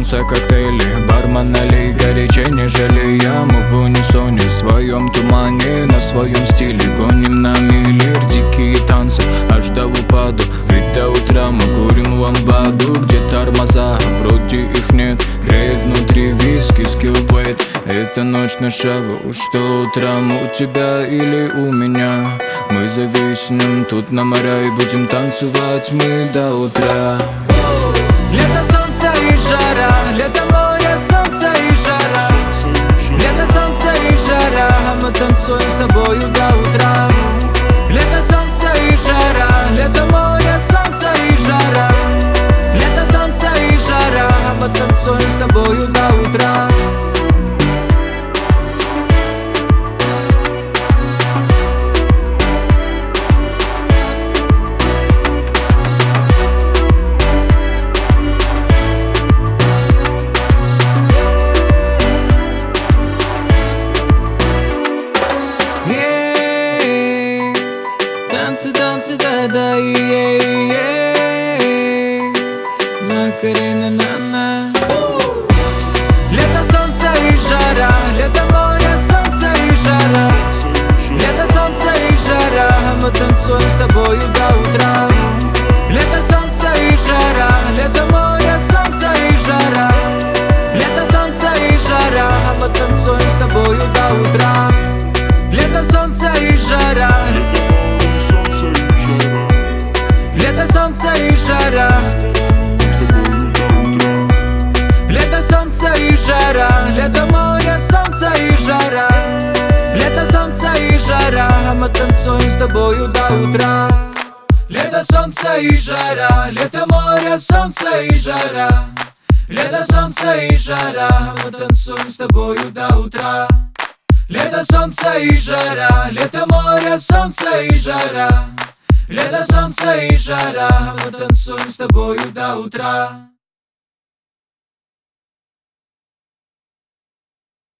солнце, коктейли, бармен налей горячей, не жалея. Мы в унисоне, в своем тумане, на своем стиле гоним на миллер. Дикие танцы, аж до упаду, ведь до утра мы курим ламбаду. Где тормоза, вроде их нет, греет внутри виски, скиллбейт. Это ночь на шагу, что утром у тебя или у меня. Мы зависнем тут на моря и будем танцевать мы до утра. Лето, солнце и жара, лето, море, солнце и жара. Лето, солнце и жара, мы танцуем с тобою до утра. Лето, солнце и жара, лето, море, солнце и жара. Лето, солнце и жара, мы танцуем с тобою до утра. Танцы, танцы, да-да, Макарена, на-на. Лето, солнце и жара, лето, море, солнце и жара. Лето, солнце и жара, мы танцуем с тобою до утра. Лето, солнце и жара, лето, море, солнце и жара. Лето, солнце и жара, мы танцуем с тобою до утра. Лето, солнце и жара. Лето, солнце и жара. Лето, солнце и жара. Лето, море, солнце и жара. Лето, солнце и жара, мы танцуем с тобою до утра. Лето, солнце и жара. Лето, море, солнце и жара. Лето, солнце и жара, мы танцуем с тобою до утра. Лето, солнце и жара. Лето, море, солнце и жара. Лето, солнце и жара, мы танцуем с тобою до утра.